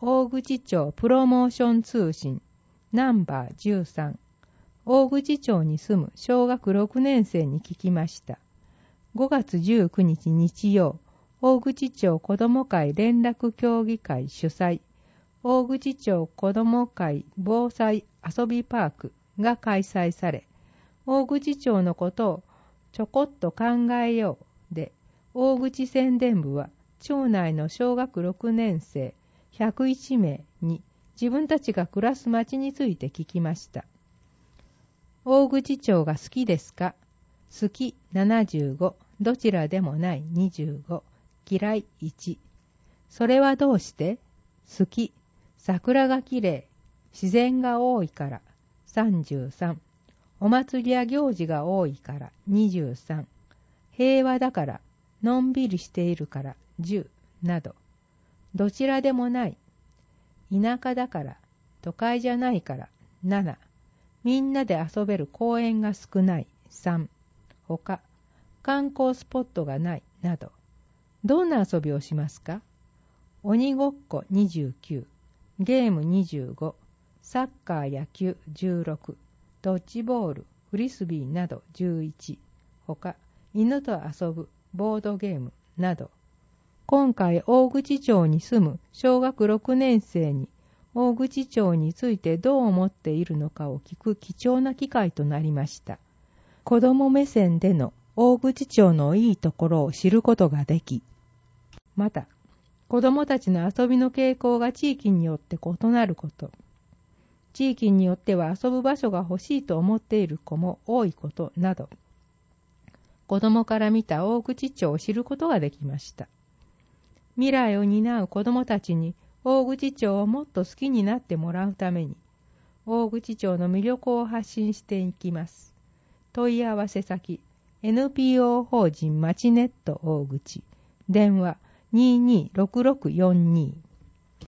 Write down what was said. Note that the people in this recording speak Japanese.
大口町プロモーション通信ナンバー13。大口町に住む小学6年生に聞きました。5月19日日曜、大口町子ども会連絡協議会主催、大口町子ども会防災遊びパークが開催され、大口町のことをちょこっと考えようで、大口宣伝部は町内の小学6年生101名に自分たちが暮らす町について聞きました。大口町が好きですか？好き75、どちらでもない25、嫌い1。それはどうして？好き、桜がきれい、自然が多いから33、お祭りや行事が多いから23、平和だから、のんびりしているから10など。どちらでもない、田舎だから、都会じゃないから7、みんなで遊べる公園が少ない3、他、観光スポットがないなど。どんな遊びをしますか？鬼ごっこ29、ゲーム25、サッカー野球16、ドッジボール、フリスビーなど11、他、犬と遊ぶボードゲームなど。今回大口町に住む小学6年生に大口町についてどう思っているのかを聞く貴重な機会となりました。子ども目線での大口町のいいところを知ることができ、また子どもたちの遊びの傾向が地域によって異なること、地域によっては遊ぶ場所が欲しいと思っている子も多いことなど、子どもから見た大口町を知ることができました。未来を担う子どもたちに大口町をもっと好きになってもらうために、大口町の魅力を発信していきます。問い合わせ先、NPO 法人まちネット大口、電話226642